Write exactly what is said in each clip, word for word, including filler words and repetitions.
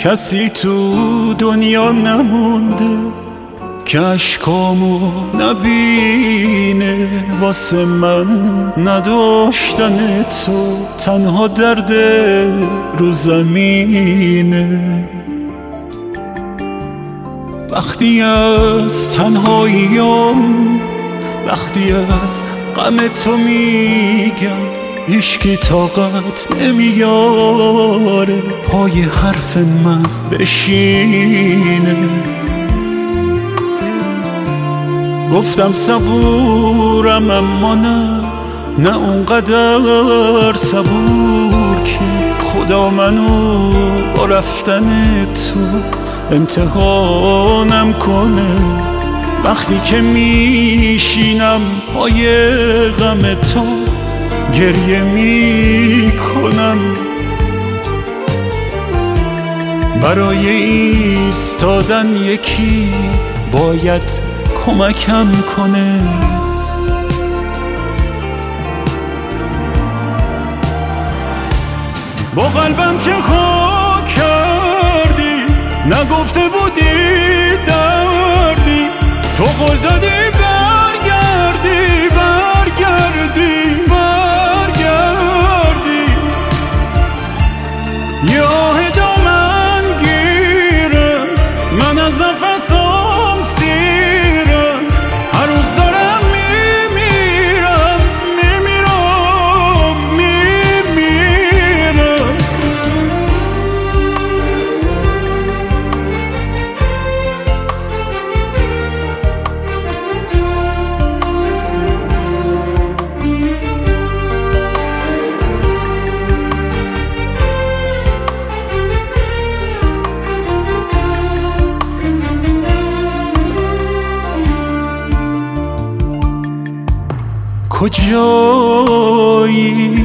کسی تو دنیا نمونده که اشکامو نبینه. واسه من نداشتن تو تنها درد رو زمینه. وقتی از تنهاییام، وقتی از غم تو میگم، هیچکی طاقت نمیاره پای حرف من بشینه. گفتم صبورم اما نه، نه اونقدر صبور که خدا منو با رفتن تو امتحانم کنه. وقتی که میشینم پای غم تو گریه میکنم، برای ایستادن یکی باید کمکم کنه. با قلبم چه خاک کردی، نگفته بودی دردی، تو قول دادی برگردی برگردی برگردی. یاه دامن گیرم من از نفسم سیرم، هر روز دارم میمیرم میمیرم میمیرم. کجایی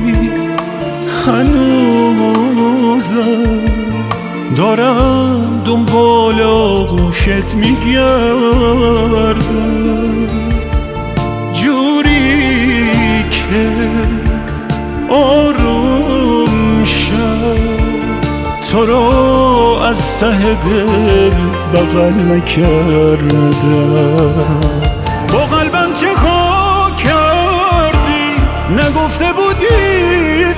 هنوزم دارم دنبال آغوشت میگردم، جوری که آروم شد تو رو از ته دل بغل نکردم. با قلبم چه خاک کردی، نگفته بودی